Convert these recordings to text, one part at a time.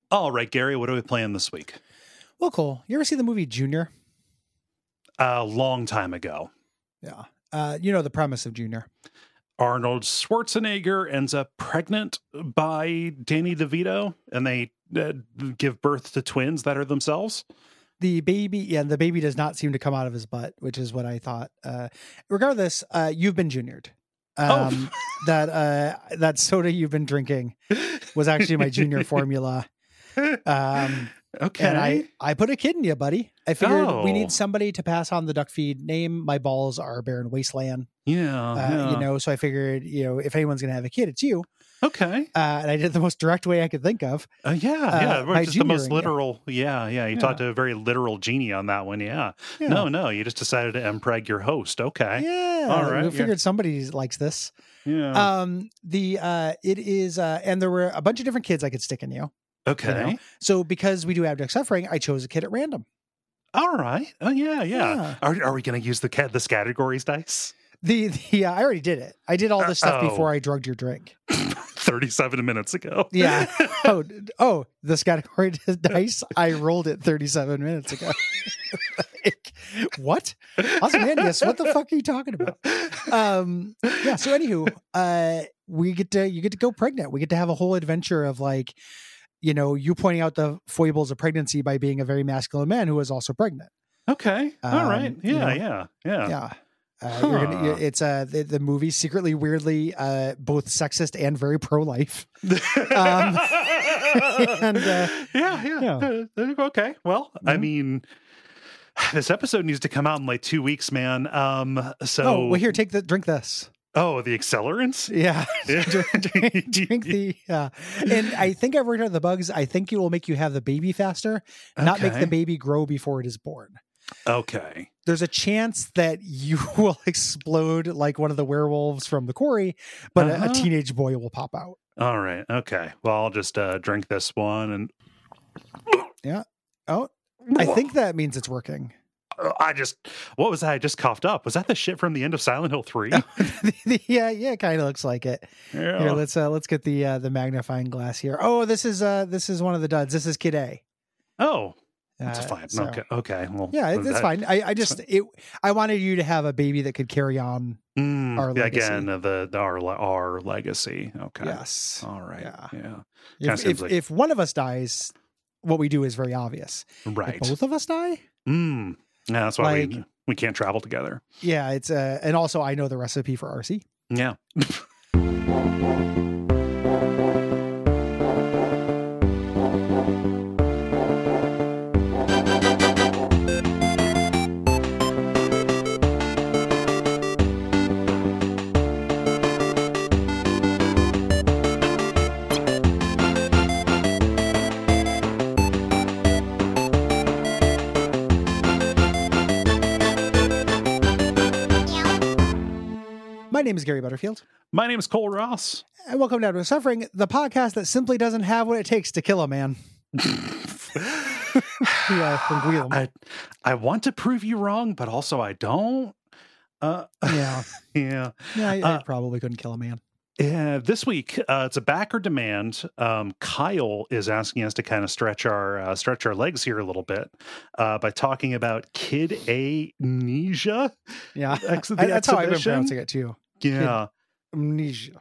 All right, Gary, what are we playing this week? Well, cool. You ever see the movie Junior? A long time ago. Yeah. You know the premise of Junior. Arnold Schwarzenegger ends up pregnant by Danny DeVito, and they give birth to twins that are themselves. The baby does not seem to come out of his butt, which is what I thought. Regardless, you've been juniored. That soda you've been drinking was actually my junior formula. Okay. And I put a kid in you, buddy. I figured we need somebody to pass on the duck feed name. My balls are barren wasteland. Yeah. So I figured, if anyone's going to have a kid, it's you. Okay. And I did the most direct way I could think of. Just the most literal. You talked to a very literal genie on that one. Yeah. No, you just decided to impreg your host. Okay. Yeah. All right. We figured somebody likes this. Yeah. It is, and there were a bunch of different kids I could stick in you. Okay. So because we do abject suffering, I chose a kid at random. All right. Oh yeah. Are we going to use this categories dice? I already did it. I did all this stuff before I drugged your drink. 37 minutes ago. Yeah. This category dice. I rolled it 37 minutes ago. What? Ozymandias, what the fuck are you talking about? So anywho, you get to go pregnant. We get to have a whole adventure of you pointing out the foibles of pregnancy by being a very masculine man who is also pregnant. Okay. All right. Yeah. It's the movie secretly, weirdly, both sexist and very pro-life. Okay. Well, I mean, this episode needs to come out in like 2 weeks, man. Here, drink this. Oh, the accelerants? Yeah. drink the, and I think I've worked out the bugs. I think it will make you have the baby faster, not make the baby grow before it is born. Okay. There's a chance that you will explode like one of the werewolves from the quarry, but a teenage boy will pop out. All right. Okay. Well, I'll just drink this one and. Yeah. Oh, I think that means it's working. What was that? I just coughed up. Was that the shit from the end of Silent Hill 3? Yeah, it kind of looks like it. Yeah. Here, let's get the magnifying glass here. Oh, this is one of the duds. This is Kid A. Oh, that's fine. Okay. Well, yeah, it's fine. I wanted you to have a baby that could carry on our legacy. Again, our legacy. Okay. Yes. All right. Yeah. If one of us dies, what we do is very obvious. Right. If both of us die. Yeah, that's why we can't travel together. Yeah, it's and also I know the recipe for RC. Yeah. My name is Gary Butterfield. My name is Cole Ross. And welcome to Abject Suffering, the podcast that simply doesn't have what it takes to kill a man. From Guillem. I want to prove you wrong, but also I don't. Yeah. I probably couldn't kill a man. Yeah, this week it's a backer demand. Kyle is asking us to kind of stretch our legs here a little bit by talking about Kid Amnesia. Yeah, that's how I've been pronouncing it too. Yeah, Amnesia.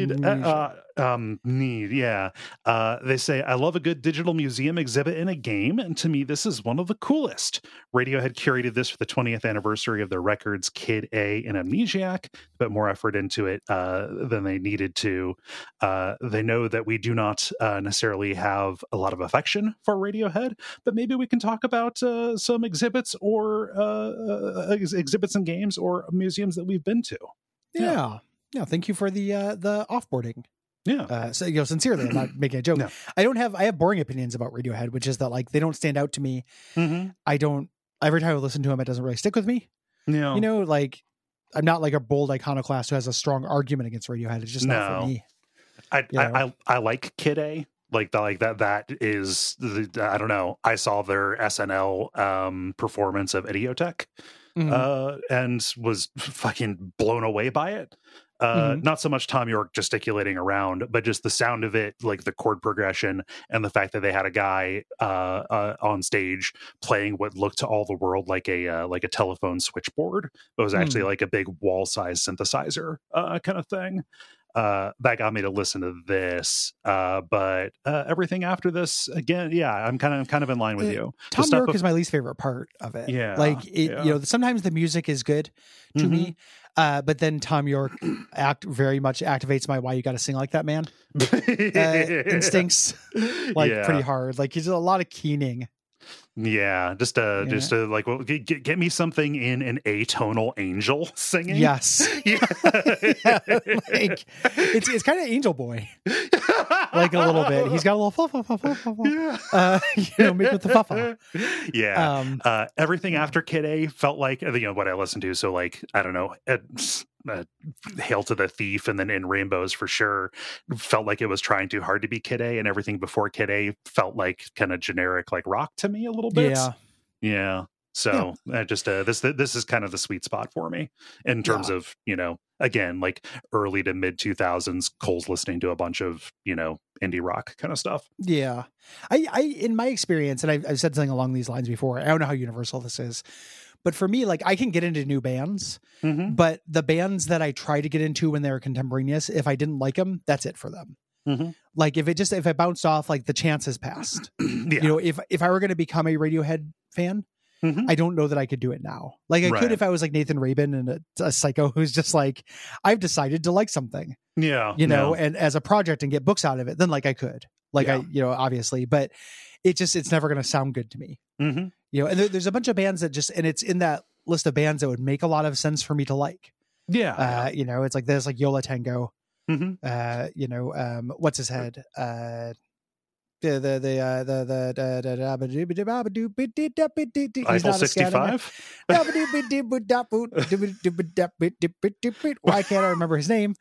Need. Yeah. They say, I love a good digital museum exhibit in a game, and to me, this is one of the coolest. Radiohead curated this for the 20th anniversary of their records, Kid A and Amnesiac, put more effort into it than they needed to. They know that we do not necessarily have a lot of affection for Radiohead, but maybe we can talk about some exhibits or exhibits and games or museums that we've been to. Yeah. Thank you for the offboarding. Yeah. Sincerely, I'm not making a joke. No. I have boring opinions about Radiohead, which is that they don't stand out to me. Mm-hmm. Every time I listen to them, it doesn't really stick with me. Yeah. I'm not like a bold iconoclast who has a strong argument against Radiohead. It's just not for me. I like Kid A. That is I don't know. I saw their SNL performance of Idiotech and was fucking blown away by it. Not so much Tom York gesticulating around, but just the sound of it, like the chord progression and the fact that they had a guy on stage playing what looked to all the world like a telephone switchboard. It was actually like a big wall-sized synthesizer kind of thing. That got me to listen to this, but everything after this, again, yeah, I'm kind of in line with you. Tom York is my least favorite part of it. Yeah, like it, you know, sometimes the music is good to me, but then Tom York very much activates my "why you got to sing like that, man" instincts, like pretty hard. Like he's a lot of keening. Yeah, just to like, well, get me something in an atonal angel singing. Yes, yeah, like it's kind of Angel Boy, like a little bit. He's got a little you know, make with the fa. Yeah, everything after Kid A felt like, you know, what I listened to. So like, I don't know. Hail to the Thief and then In Rainbows for sure felt like it was trying too hard to be Kid A, and everything before Kid A felt like kind of generic like rock to me a little bit. Yeah. So just this is kind of the sweet spot for me in terms of, you know, again, like early to mid 2000s Cole's listening to a bunch of, you know, indie rock kind of stuff. Yeah. I in my experience, and I've said something along these lines before, I don't know how universal this is, but for me, like I can get into new bands, but the bands that I try to get into when they're contemporaneous, if I didn't like them, that's it for them. Like if it bounced off, like the chance has passed. You know, if I were going to become a Radiohead fan, I don't know that I could do it now. Like I could if I was like Nathan Rabin and a psycho who's just like, I've decided to like something. Yeah. You know, and as a project and get books out of it, then like I could. Like I, you know, obviously, but it's never going to sound good to me. You know, and there's a bunch of bands that just, and it's in that list of bands that would make a lot of sense for me to like. Yeah. You know, it's like there's like Yola Tango. You know, what's his head? Eiffel 65. Why can't I remember his name?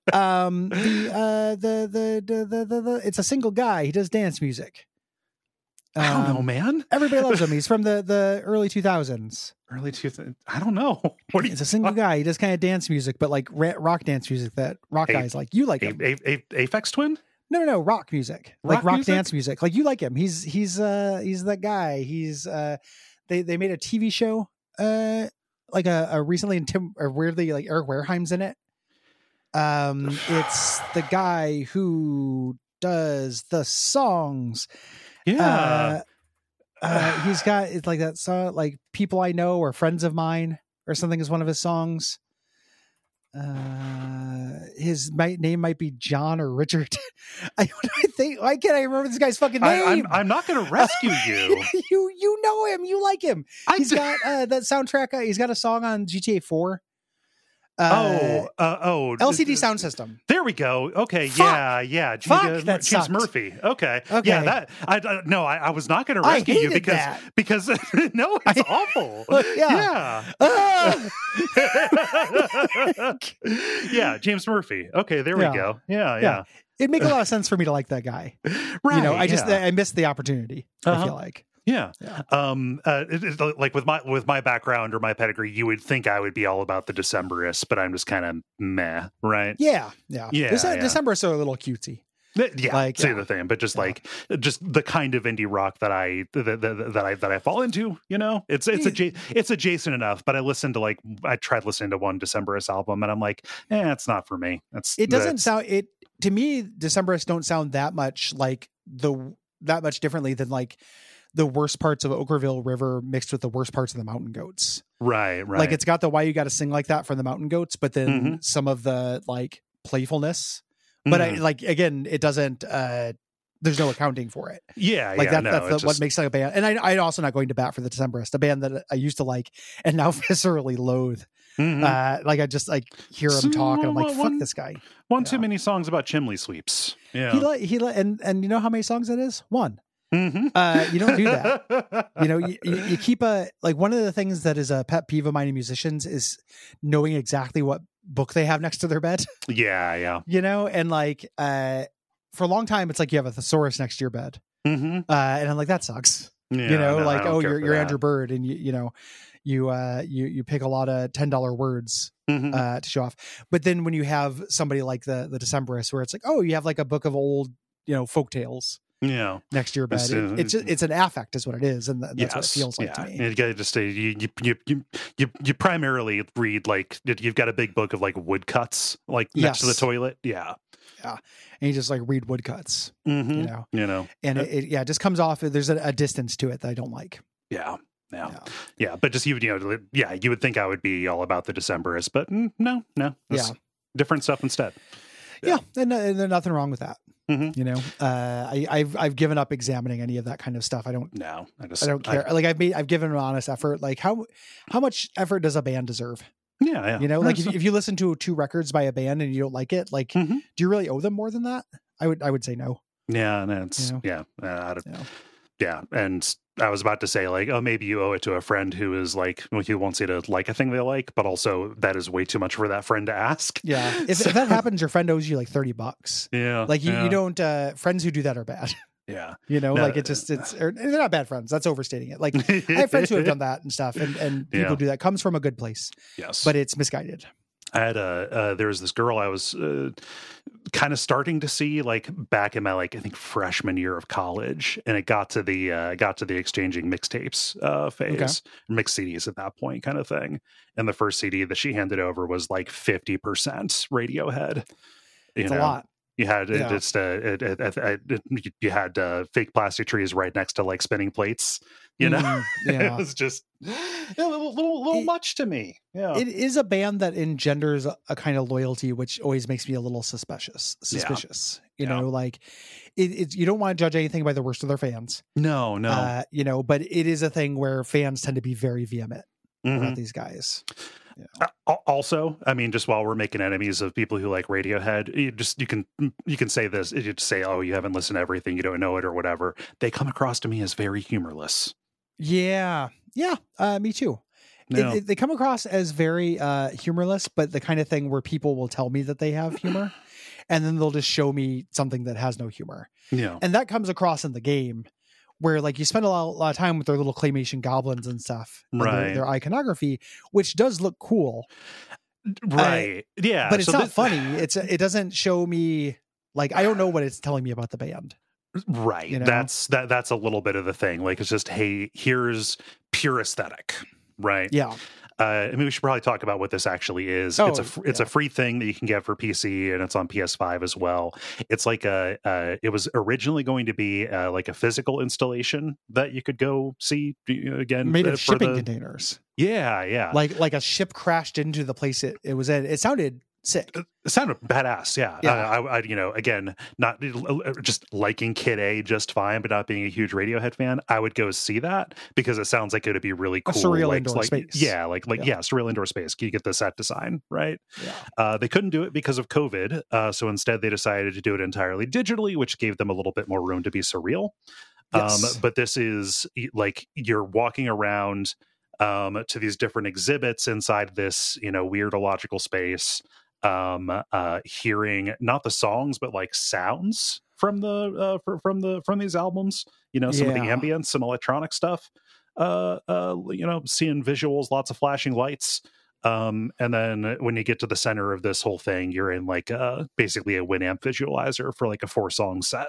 It's a single guy. He does dance music. I don't know, man. Everybody loves him. He's from the early 2000s. Early 2000s. I don't know. It's a single guy. He does kind of dance music, but like rock dance music that rock guys like. You like him? Aphex Twin? No, rock music. Like rock music? Dance music. Like you like him. He's that guy. He's they made a TV show like a recently in weirdly like Eric Wareheim's in it. It's the guy who does the songs. Yeah. He's got it's like that song like People I Know or Friends of Mine or something is one of his songs. His name might be John or Richard. I think why can't I remember this guy's fucking name? I'm not going to rescue you. you know him. You like him. He's got that soundtrack. He's got a song on GTA 4. LCD Sound System. There we go. Okay, Fuck. yeah. James Murphy. Okay. Yeah, I was not going to rescue you because no, it's awful. Yeah, James Murphy. Okay, there we go. Yeah. It'd make a lot of sense for me to like that guy. Right. You know, I missed the opportunity. I feel like. Yeah. Like with my background or my pedigree, you would think I would be all about the Decemberists, but I'm just kind of meh, right? Yeah. Decemberists are a little cutesy. Yeah, like, say the thing, but just the kind of indie rock that I fall into, you know, it's adjacent enough. But I tried listening to one Decemberist album, and I'm like, it's not for me. To me, Decemberists don't sound that much differently than like the worst parts of Okkervil River mixed with the worst parts of the Mountain Goats. Right. Like it's got the why you got to sing like that from the Mountain Goats, but then some of the like playfulness. But again, it doesn't. There's no accounting for it. That's what makes like a band. And I'm also not going to bat for the Decemberists, a band that I used to like and now viscerally loathe. Like I just like hear him talk and I'm like, fuck this guy. Too many songs about chimney sweeps. Yeah. And you know how many songs that is? One. You don't do that. You know, you keep one of the things that is a pet peeve of mine in musicians is knowing exactly what book they have next to their bed. Yeah. You know, and like for a long time, it's like you have a thesaurus next to your bed. And I'm like, that sucks. Yeah, you know, no, like, I don't oh, care you're for that. Andrew Bird, and you pick a lot of $10 words Mhm. to show off. But then when you have somebody like the Decemberists, where it's like, oh, you have like a book of old, folk tales Yeah. next to your bed. It's, It's an affect, is what it is, and that's what it yes, feels like yeah. to me. And you gotta just say you primarily read, like, you've got a big book of like woodcuts like next to the Yes. toilet. Yeah. Yeah, and you just like read woodcuts, Mhm. and it just comes off. There's a distance to it that I don't like. Yeah. Yeah. But just you would think I would be all about the Decemberists, but no. It's different stuff instead. Yeah, and there's nothing wrong with that. Mhm. I've given up examining any of that kind of stuff. I don't care. I've given an honest effort. Like how much effort does a band deserve? Yeah. Like if you listen to 2 records by a band and you don't like it, like, do you really owe them more than that? I would say no. Yeah, and it's yeah. And I was about to say, like, oh, maybe you owe it to a friend who is like, who wants you to like a thing they like, but also that is way too much for that friend to ask. Yeah, if that happens, your friend owes you like $30. Yeah, like you don't. Friends who do that are bad. Yeah, like they're not bad friends. That's overstating it. Like I have friends who have done that and stuff, and people do that. Comes from a good place. Yes, but it's misguided. I had there was this girl I was kind of starting to see like back in my I think freshman year of college, and it got to the exchanging mixtapes phase, mixed CDs at that point, kind of thing. And the first CD that she handed over was like 50% Radiohead. It's a lot. You had you had fake plastic trees right next to like spinning plates. It was just a little much to me. Yeah, it is a band that engenders a kind of loyalty, which always makes me a little suspicious. Like it's you don't want to judge anything by the worst of their fans. No. But it is a thing where fans tend to be very vehement about these guys. Also, I mean, just while we're making enemies of people who like Radiohead, you can say this. You just say, "Oh, you haven't listened to everything, you don't know it, or whatever." They come across to me as very humorless. Yeah, me too. No. They come across as very humorless, but the kind of thing where people will tell me that they have humor, and then they'll just show me something that has no humor. Yeah, and that comes across in the game, where like you spend a lot of time with their little claymation goblins and stuff, right? Their iconography, which does look cool, right? Yeah, but it's not funny. It doesn't show me, like, I don't know what it's telling me about the band. Right. That's a little bit of the thing. Like, it's just, hey, here's pure aesthetic. Right. Yeah. I mean, we should probably talk about what this actually is. It's a free thing that you can get for PC, and it's on PS5 as well. It's like it was originally going to be like a physical installation that you could go see again, made of shipping containers. Yeah. Like a ship crashed into the place it was in. It sounded sick. It sounded badass. Yeah. I again, not just liking Kid A just fine, but not being a huge Radiohead fan, I would go see that because it sounds like it would be really cool. A surreal indoor space. Yeah. Surreal indoor space. You get the set design, right? Yeah. They couldn't do it because of COVID. So instead they decided to do it entirely digitally, which gave them a little bit more room to be surreal. Yes. But this is like, you're walking around to these different exhibits inside this, weird illogical space, hearing not the songs but like sounds from from these albums, some of the ambience, some electronic stuff, seeing visuals, lots of flashing lights, and then when you get to the center of this whole thing, you're in like basically a Winamp visualizer for like a 4-song set.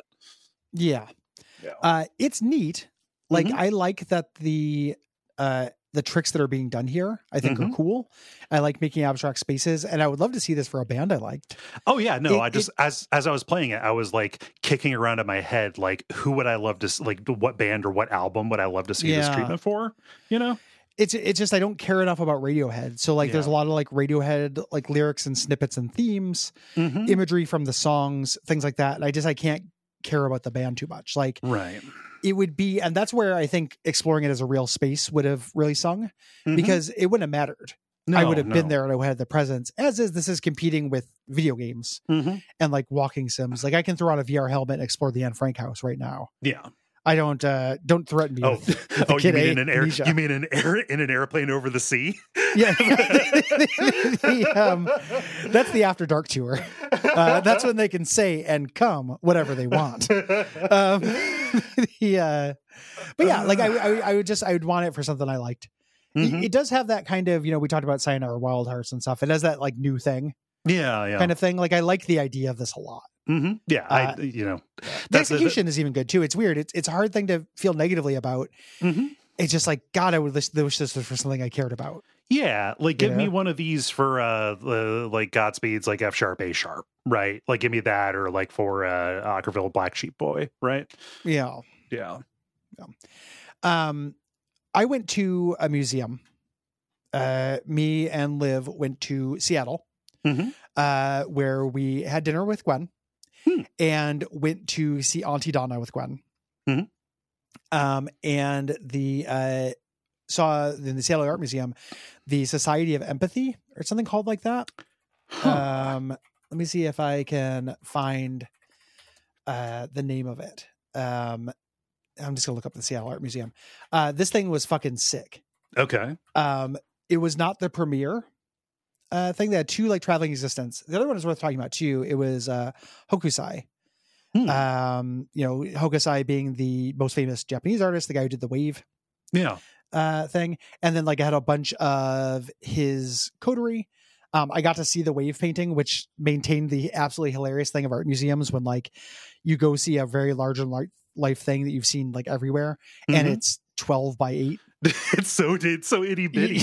It's neat. Like, I like that the tricks that are being done here, I think, are cool. I like making abstract spaces, and I would love to see this for a band I liked. Oh yeah, no, as I was playing it, I was like kicking around in my head, like, who would I love to, like, what band or what album would I love to see this treatment for? It's just, I don't care enough about Radiohead. So like, there's a lot of like Radiohead, like lyrics and snippets and themes, imagery from the songs, things like that. And I can't care about the band too much. Like, right. It would be, and that's where I think exploring it as a real space would have really sung, because it wouldn't have mattered. I would have been there and I would have had the presence. This is competing with video games and like walking sims. Like, I can throw on a VR helmet and explore the Anne Frank house right now. Yeah. I don't threaten me. With you mean in an airplane over the sea? Yeah. That's the After Dark tour. That's when they can say and come whatever they want. But yeah, like I would want it for something I liked. Mhm. It does have that kind of, we talked about Sayonara Wild Hearts and stuff. It has that like new thing Yeah. kind of thing. Like I like the idea of this a lot. Yeah. The execution is even good too. It's weird. It's a hard thing to feel negatively about. It's just like, God, I would wish this was for something I cared about. Yeah, like give me one of these for like Godspeed's like F sharp A sharp, right? Like give me that, or like for Ockerville Black Sheep Boy, right? Yeah. I went to a museum. Me and Liv went to Seattle, where we had dinner with Gwen, and went to see Auntie Donna with Gwen. And saw in the Seattle Art Museum the Society of Empathy or something called like that. Let me see if I can find the name of it. I'm just gonna look up the Seattle Art Museum. This thing was fucking sick. Okay. It was not the premiere thing. They had two like traveling existence. The other one is worth talking about too. It was Hokusai. Hokusai being the most famous Japanese artist, the guy who did the wave thing. And then like I had a bunch of his coterie. I got to see the wave painting, which maintained the absolutely hilarious thing of art museums when like you go see a very large and life thing that you've seen like everywhere, and it's 12 by 8. it's so itty bitty.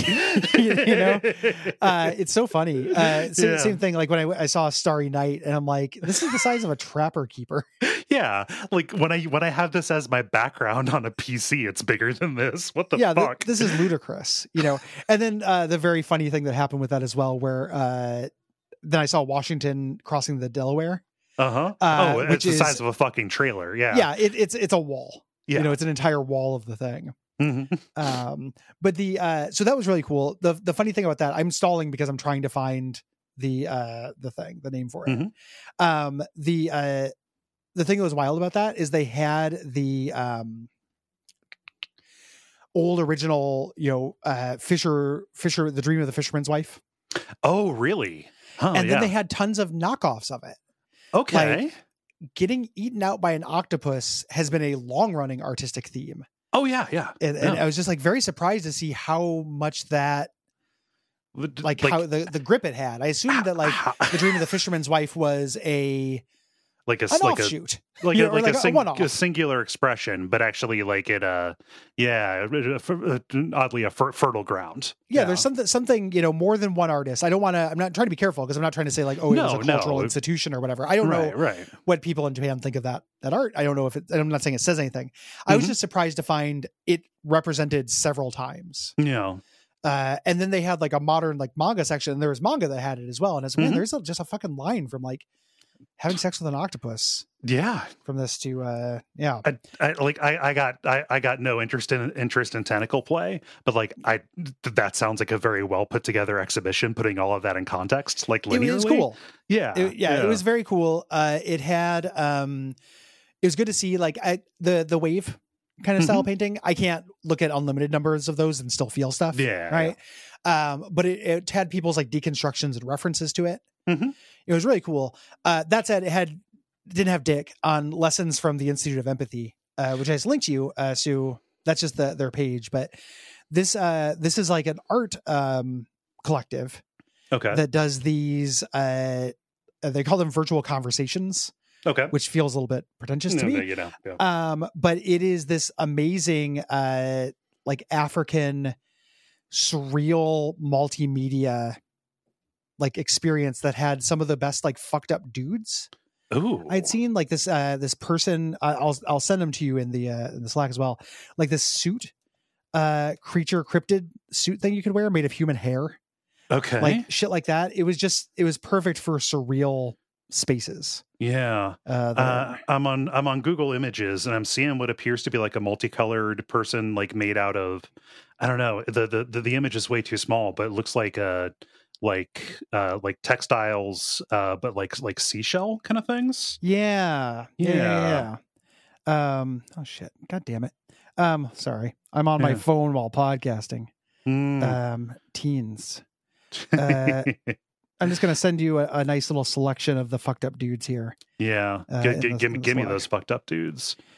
It's so funny. Same thing. Like when I saw Starry Night, and I'm like, this is the size of a Trapper Keeper. Yeah, like when I have this as my background on a PC, it's bigger than this. What the fuck? This is ludicrous, And then the very funny thing that happened with that as well, where then I saw Washington crossing the Delaware. It's the size of a fucking trailer. Yeah, it's a wall. Yeah, it's an entire wall of the thing. But so that was really cool. The funny thing about that, I'm stalling because I'm trying to find the name for it. The thing that was wild about that is they had the old original, Fisher, The Dream of the Fisherman's Wife. Oh, really? And then they had tons of knockoffs of it. Okay. Like, getting eaten out by an octopus has been a long running artistic theme. Oh yeah. And I was just like very surprised to see how much that, like how the grip it had. I assumed that like The Dream of the Fisherman's Wife was an offshoot, a singular expression, but actually like it, oddly a fertile ground. Yeah, there's something more than one artist. I'm not trying to be careful because I'm not trying to say like, oh, it was a cultural institution or whatever. I don't know what people in Japan think of that art. I don't know if I'm not saying it says anything. I was just surprised to find it represented several times. Yeah. And then they had like a modern like manga section, and there was manga that had it as well. And it's man, there's just a fucking line from like having sex with an octopus. Yeah. From this to I got no interest in tentacle play, but like that sounds like a very well put together exhibition, putting all of that in context, like linearly. It was cool. It was very cool. It had it was good to see like the wave kind of style painting. I can't look at unlimited numbers of those and still feel stuff. Yeah. Right. But it had people's like deconstructions and references to it. It was really cool. That said, didn't have Dick on Lessons from the Institute of Empathy, which I just linked to you. So that's just their page. But this is like an art collective that does these. They call them virtual conversations. Okay, which feels a little bit pretentious to me. But it is this amazing, like African surreal multimedia like experience that had some of the best like fucked up dudes I'd seen. Like this person, I'll send them to you in the Slack as well, like this suit creature cryptid suit thing you could wear made of human hair, like shit like that. It was perfect for surreal spaces. I'm on Google Images, and I'm seeing what appears to be like a multicolored person like made out of, I don't know, the image is way too small, but it looks like like textiles, but like seashell kind of things. Yeah. Oh shit, god damn it. Sorry, I'm on my phone while podcasting. Teens. I'm just gonna send you a nice little selection of the fucked up dudes here. Give me those fucked up dudes.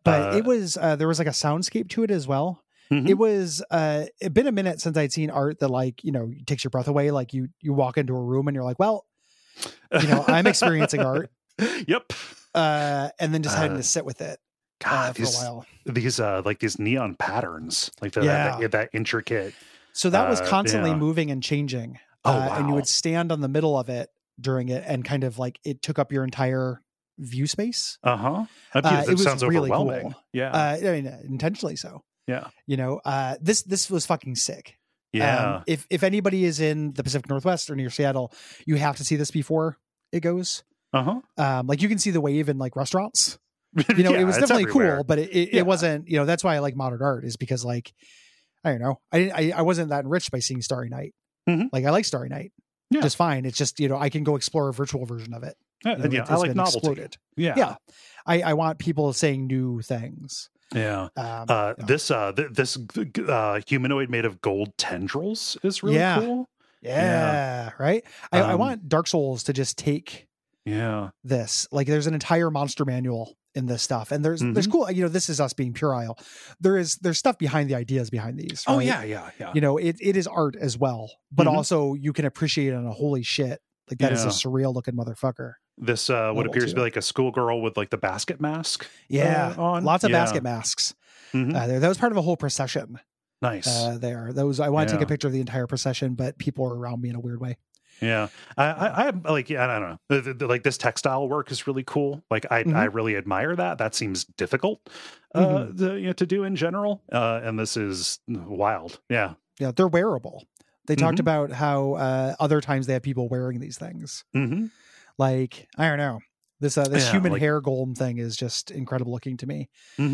but it was there was like a soundscape to it as well. Mhm. It was it'd been a minute since I'd seen art that, like, takes your breath away. Like you walk into a room and you're like, well, I'm experiencing art. Yep. And then just having to sit with it God, for a while. These like these neon patterns, like that intricate. So that was constantly moving and changing. Oh, wow. And you would stand on the middle of it during it, and kind of like it took up your entire view space. It was sounds really overwhelming. cool. Yeah. I mean, intentionally so. Yeah. This was fucking sick. Yeah. If anybody is in the Pacific Northwest or near Seattle, you have to see this before it goes. Like you can see the wave in like restaurants. It was definitely cool, but it wasn't. That's why I like modern art, is because, like, I don't know, I wasn't that enriched by seeing Starry Night. Like, I like Starry Night just fine. It's just, I can go explore a virtual version of it. I like novelty. Exploded. Yeah. I want people saying new things. Yeah. This humanoid made of gold tendrils is really cool. Yeah. Right. I want Dark Souls to just take this. Like, there's an entire monster manual in this stuff, and there's cool. This is us being puerile. There's stuff behind the ideas behind these. Right? Oh yeah. It is art as well, but also you can appreciate it on a holy shit. Like, that is a surreal looking motherfucker. This what appears to be like a schoolgirl with like the basket mask. On lots of basket masks. That was part of a whole procession. Nice. I want to take a picture of the entire procession, but people are around me in a weird way. Yeah, I like. I don't know. Like, this textile work is really cool. Like, I really admire that. That seems difficult to do in general. And this is wild. Yeah, they're wearable. They talked about how other times they have people wearing these things. Like, I don't know. This human hair golem thing is just incredible looking to me.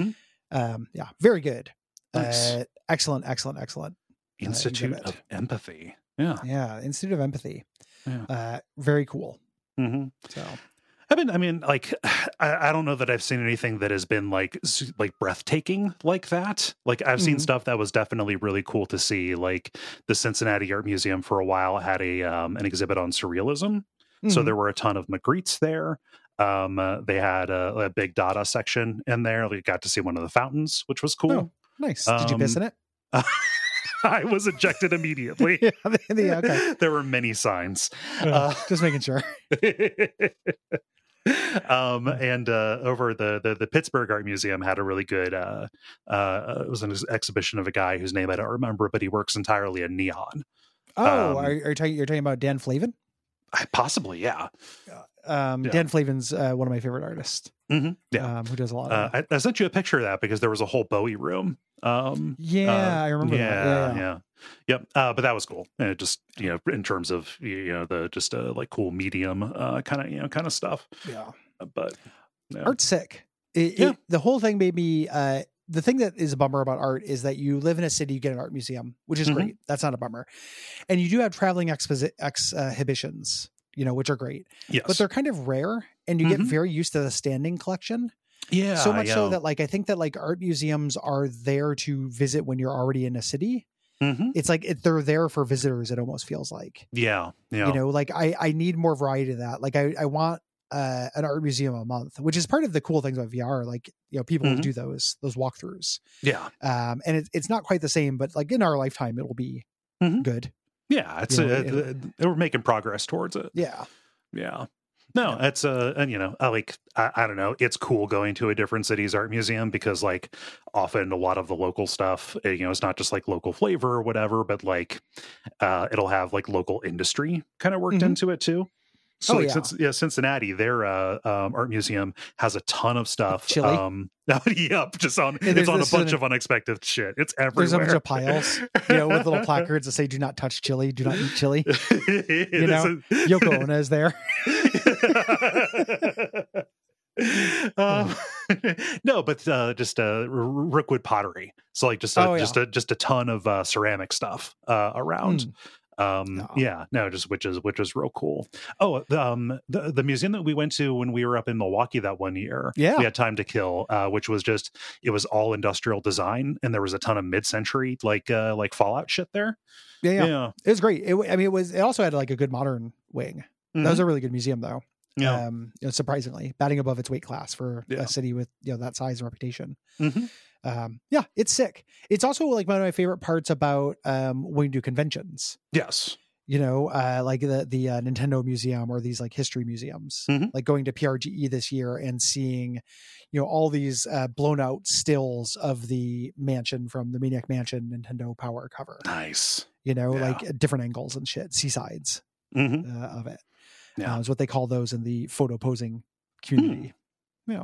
Very good. Nice. Excellent. Institute of Empathy. Yeah. Institute of Empathy. Yeah. Very cool. So, I mean, like, I don't know that I've seen anything that has been like breathtaking like that. Like, I've seen stuff that was definitely really cool to see. Like, the Cincinnati Art Museum for a while had an exhibit on surrealism. So there were a ton of Magrittes there. They had a big Dada section in there. We got to see one of the fountains, which was cool. Oh, nice. Did you piss in it? I was ejected immediately. Okay. There were many signs. Just making sure. And over the Pittsburgh Art Museum had a really good it was an exhibition of a guy whose name I don't remember, but he works entirely in neon. You're talking about Dan Flavin? Possibly, yeah. Dan Flavin's one of my favorite artists. Yeah, who does a lot of I sent you a picture of that because there was a whole Bowie room. I remember that. Yeah. Yep. But that was cool. And it just, in terms of, the just like cool medium kind of stuff. Yeah. But art's sick. The whole thing made me the thing that is a bummer about art is that you live in a city, you get an art museum, which is great. That's not a bummer. And you do have traveling exhibitions, which are great. Yes. But they're kind of rare, and you get very used to the standing collection. Yeah. So much so that, like, I think that, like, art museums are there to visit when you're already in a city. It's like they're there for visitors, it almost feels like. Yeah. Like, I need more variety to that. Like, I want an art museum a month, which is part of the cool things about VR. Like, people will do those walkthroughs. Yeah. And it's not quite the same, but, like, in our lifetime, it'll be good. Yeah. It's we're making progress towards it. Yeah. Yeah. No, it's and I don't know. It's cool going to a different city's art museum because, like, often a lot of the local stuff, it's not just like local flavor or whatever, but like it'll have like local industry kind of worked into it too. So Cincinnati, their art museum has a ton of stuff. Chili. Yep, it's on a bunch of unexpected shit. It's everywhere. There's a bunch of piles, with little placards that say "Do not touch chili. Do not eat chili." Yoko Ono is there. No, but just Rookwood pottery. So, like, just a ton of ceramic stuff around. Which is real cool. The museum that we went to when we were up in Milwaukee that one year, we had time to kill, which was it was all industrial design, and there was a ton of mid-century like Fallout shit there. Yeah. It was great. It also had like a good modern wing. That was a really good museum though. Yeah. Surprisingly, batting above its weight class for a city with that size and reputation. It's sick. It's also like one of my favorite parts about when you do conventions. Yes. Like the Nintendo Museum or these like history museums, like going to PRGE this year and seeing, all these blown out stills of the mansion from the Maniac Mansion Nintendo Power cover. Nice. Like different angles and shit, seasides of it. Yeah. Is what they call those in the photo posing community. Yeah.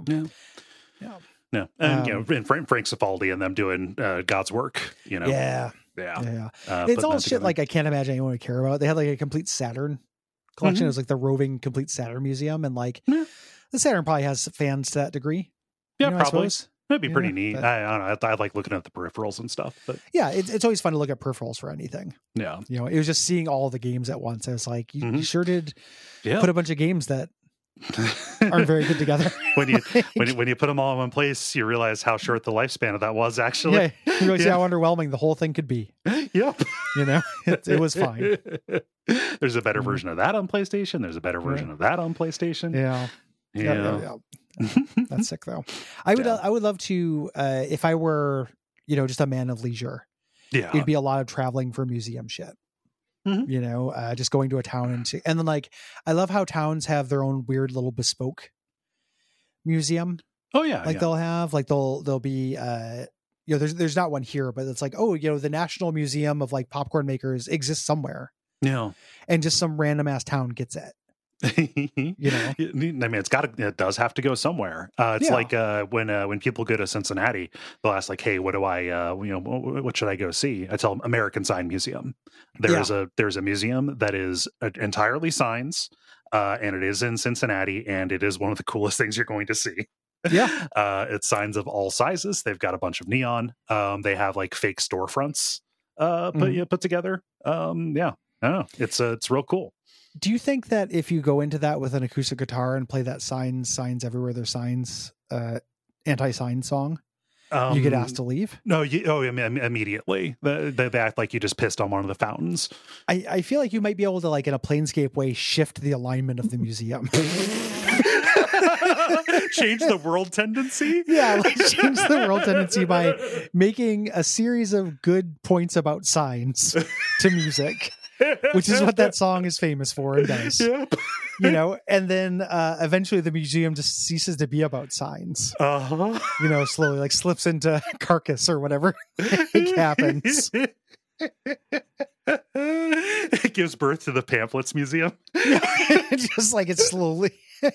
And and Frank Cifaldi and them doing God's work. Yeah. Yeah. It's all shit like I can't imagine anyone would care about. They had like a complete Saturn collection. It was like the roving complete Saturn museum, and like the Saturn probably has fans to that degree. Yeah, probably. That'd be pretty neat. But, I don't know. I like looking at the peripherals and stuff. But yeah, it's always fun to look at peripherals for anything. Yeah. It was just seeing all the games at once. I was like, you sure did put a bunch of games that aren't very good together. when you put them all in one place, you realize how short the lifespan of that was actually. Yeah, you realize how underwhelming the whole thing could be. Yep. It was fine. There's a better version of that on PlayStation. There's a better version of that on PlayStation. Yeah. That's sick though. I would love to if I were just a man of leisure. Yeah, it'd be a lot of traveling for museum shit. Just going to a town and then like I love how towns have their own weird little bespoke museum. Oh yeah, like they'll have like they'll be there's not one here, but it's like the National Museum of like popcorn makers exists somewhere. Yeah, and just some random ass town gets it. I mean, it does have to go somewhere. It's like when people go to Cincinnati, they'll ask like, "Hey, what do I, what should I go see?" I tell them American Sign Museum. There's a museum that is entirely signs, and it is in Cincinnati, and it is one of the coolest things you're going to see. Yeah, it's signs of all sizes. They've got a bunch of neon. They have like fake storefronts put together. I don't know. It's real cool. Do you think that if you go into that with an acoustic guitar and play that signs everywhere there's signs, anti-sign song, you get asked to leave? No, immediately. They act like you just pissed on one of the fountains. I feel like you might be able to, like in a Planescape way, shift the alignment of the museum. Change the world tendency? Yeah, like change the world tendency by making a series of good points about signs to music. Which is what that song is famous for and does. Yep. And then eventually the museum just ceases to be about signs. Slowly like slips into Carcass or whatever happens. It gives birth to the Pamphlets Museum. Just like it's slowly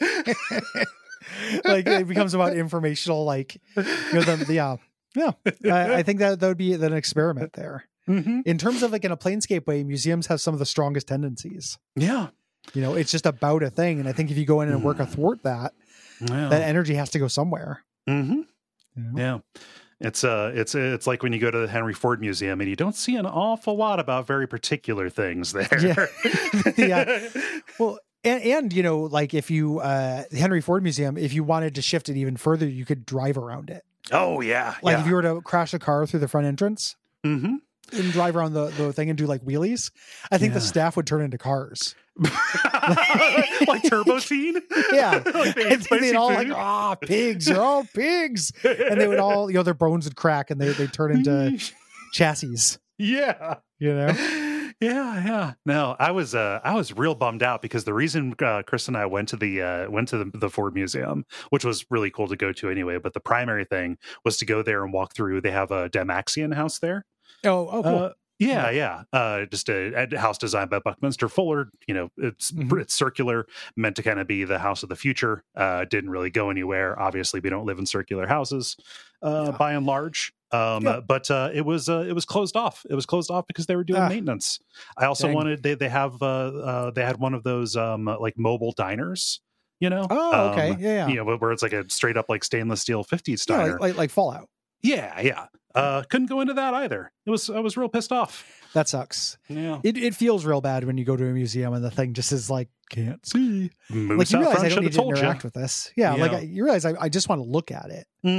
like it becomes about informational, like I think that would be an experiment there. In terms of like in a Planescape way, museums have some of the strongest tendencies. Yeah. It's just about a thing. And I think if you go in and work athwart that, that energy has to go somewhere. Yeah. It's like when you go to the Henry Ford Museum and you don't see an awful lot about very particular things there. Yeah. Well, and like if you the Henry Ford Museum, if you wanted to shift it even further, you could drive around it. Oh yeah. Like if you were to crash a car through the front entrance. And drive around the thing and do like wheelies, I think the staff would turn into cars. Like Turbo Teen? Yeah. They'd all like, pigs, you're all pigs. And they would all, their bones would crack and they'd turn into chassis. Yeah. Yeah. No, I was real bummed out because the reason Chris and I went to the Ford Museum, which was really cool to go to anyway, but the primary thing was to go there and walk through. They have a Damaxian house there. Oh, cool. Yeah. Just a house designed by Buckminster Fuller. It's circular, meant to kind of be the house of the future. Didn't really go anywhere. Obviously, we don't live in circular houses by and large. But it was closed off. It was closed off because they were doing maintenance. I also wanted they had one of those like mobile diners. Oh, okay, yeah. Where it's like a straight up like stainless steel 50s diner, like Fallout. Yeah. Couldn't go into that either. I was real pissed off. That sucks. Yeah. It feels real bad when you go to a museum and the thing just is like, can't see. Moose like you out realize front I don't need to interact you. with this. Yeah. Like you realize I just want to look at it.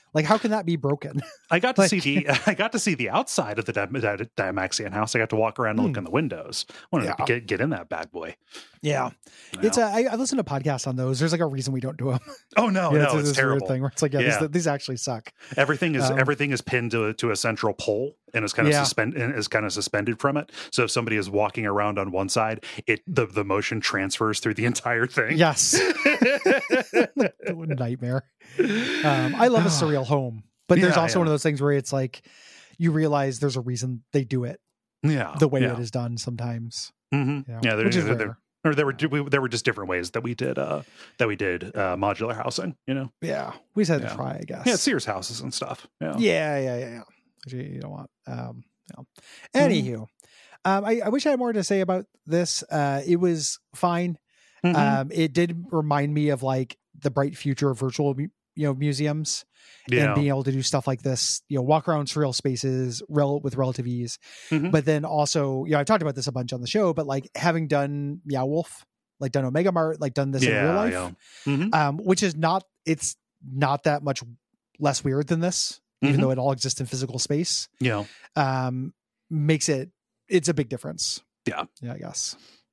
Like, how can that be broken? I got to see the outside of the Dymaxion house. I got to walk around and look in the windows. I wanted to get in that bad boy. Yeah. It's I listen to podcasts on those. There's like a reason we don't do them. Oh no, it's terrible. Weird thing where it's like, these actually suck. Everything is pinned to a central pole and is kind of suspended from it. So if somebody is walking around on one side, the motion transfers through the entire thing. Yes. Nightmare. I love a surreal home, but there's also one of those things where it's like you realize there's a reason they do it. The way it is done sometimes. Mm-hmm. Which is rare. Or there were just different ways that we did modular housing. Yeah, we just had to try, I guess. Yeah, Sears houses and stuff. Yeah. Which you don't want. Anywho, I wish I had more to say about this. It was fine. It did remind me of like the bright future of virtual museums and being able to do stuff like this, walk around surreal spaces with relative ease. But then also, I've talked about this a bunch on the show, but like having done Meow Wolf, like done Omega Mart, like done this in real life, which is it's not that much less weird than this, even though it all exists in physical space. Makes it's a big difference. Yeah, I guess.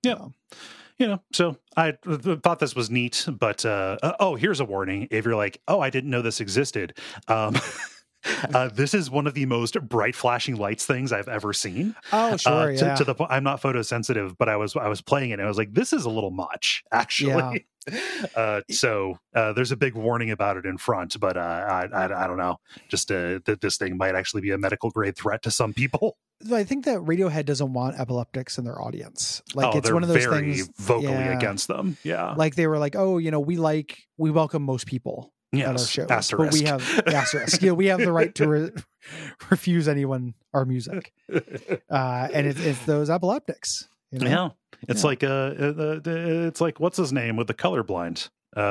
So I thought this was neat, but here's a warning. If you're like, I didn't know this existed. This is one of the most bright flashing lights things I've ever seen. Oh, sure. To the point, I'm not photosensitive, but I was playing it and I was like, this is a little much, actually. So there's a big warning about it in front, but I don't know. Just that this thing might actually be a medical grade threat to some people. I think that Radiohead doesn't want epileptics in their audience. Like it's one of they're those very things vocally against them. Yeah. Like they were like, we welcome most people at our shows, asterisk. But we have asterisk. We have the right to refuse anyone our music. And it's those epileptics. It's like it's like what's his name with the colorblind?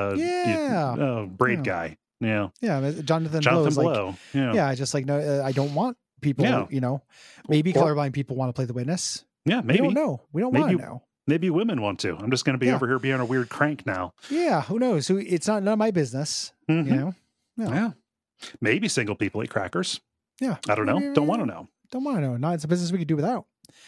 Braid guy. Jonathan Blow. Like, just like no, I don't want people. Maybe colorblind people want to play the witness. Yeah, maybe. We don't know. We don't want to know. Maybe women want to. I'm just going to be over here being a weird crank now. Yeah, who knows? So it's none of my business. Yeah. Maybe single people eat crackers. Yeah, I don't know. Don't want to know. Don't want to know. No, it's a business we could do without.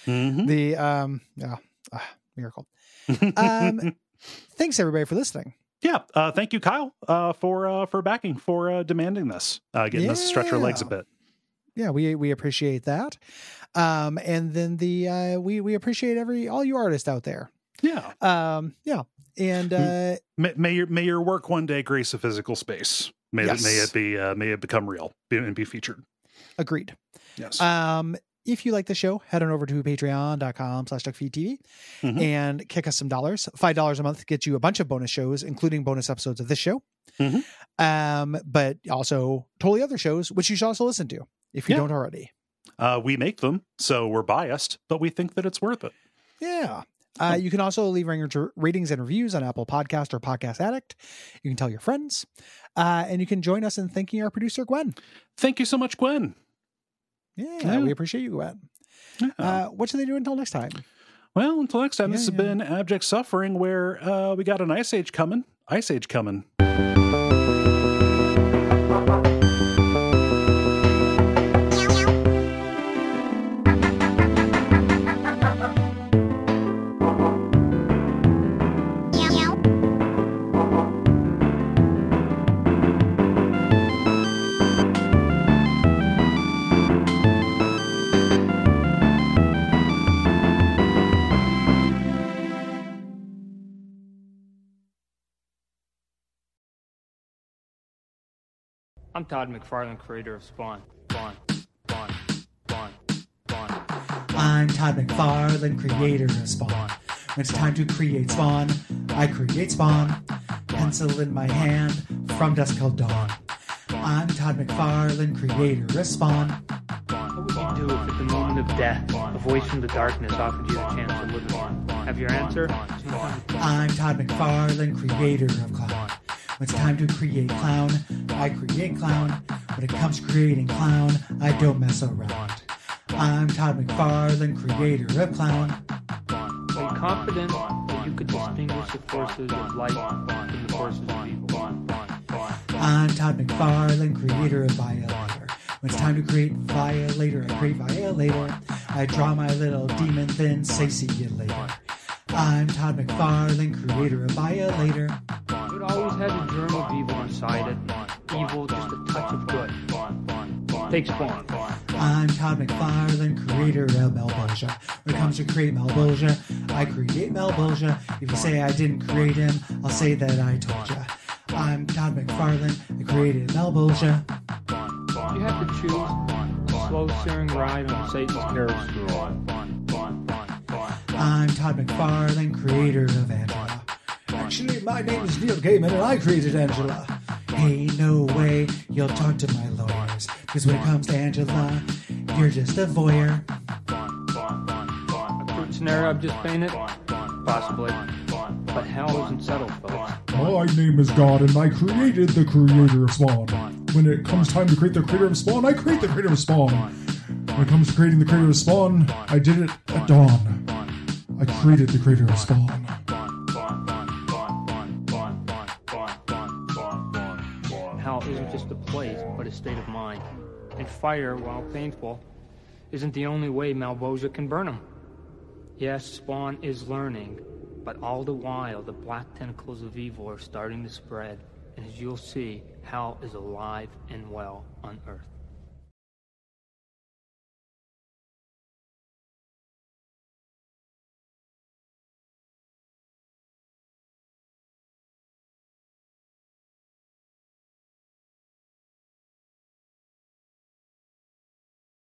Miracle. Thanks everybody for listening. Yeah, thank you, Kyle, for backing, for demanding this, getting us to stretch our legs a bit. Yeah, we appreciate that. And then we appreciate all you artists out there. Yeah. And may your work one day grace a physical space. May it become real and be featured. Agreed. Yes. If you like the show, head on over to patreon.com/duckfeedtv and kick us some dollars. $5 a month gets you a bunch of bonus shows, including bonus episodes of this show. But also totally other shows, which you should also listen to if you don't already. We make them, so we're biased, but we think that it's worth it. Yeah. You can also leave ratings and reviews on Apple Podcast or Podcast Addict. You can tell your friends. And you can join us in thanking our producer, Gwen. Thank you so much, Gwen. Yeah, we appreciate you, Gwen. What should they do until next time? Well, until next time, this has been Abject Suffering, where we got an Ice Age coming. I'm Todd McFarlane, creator of Spawn. I'm Todd McFarlane, creator of Spawn. When it's time to create Spawn, I create Spawn. Pencil in my hand, from dusk till dawn. I'm Todd McFarlane, creator of Spawn. What would you do if at the moment of death, a voice from the darkness offered you the chance to live again? Have your answer? I'm Todd McFarlane, creator of Clown. When it's time to create Clown, I create Clown. When it comes to creating Clown, I don't mess around. I'm Todd McFarlane, creator of Clown. Are you confident that you could distinguish the forces of light from the forces of evil? I'm Todd McFarlane, creator of Violator. When it's time to create Violator, I create Violator. I draw my little demon, then say see you later. I'm Todd McFarlane, creator of Violator. It always has a germ of evil inside it. Evil, just a touch of good. Take Spawn. I'm Todd McFarlane, creator of Malbolgia. When it comes to create Malbolgia, I create Malbolgia. If you say I didn't create him, I'll say that I told ya. I'm Todd McFarlane, I created Malbolgia. You have to choose a slow searing ride on Satan's carriage through. I'm Todd McFarlane, creator of Angela. Actually, my name is Neil Gaiman, and I created Angela. Hey, no way, you'll talk to my lawyers. Because when it comes to Angela, you're just a voyeur. A crude scenario I've just painted? Possibly. But hell isn't settled, folks. My name is God, and I created the creator of Spawn. When it comes time to create the creator of Spawn, I create the creator of Spawn. When it comes to creating the creator of Spawn, I did it at dawn. I created the creator of Spawn. Hell isn't just a place, but a state of mind. And fire, while painful, isn't the only way Malbolgia can burn him. Yes, Spawn is learning, but all the while the black tentacles of evil are starting to spread, and as you'll see, hell is alive and well on Earth.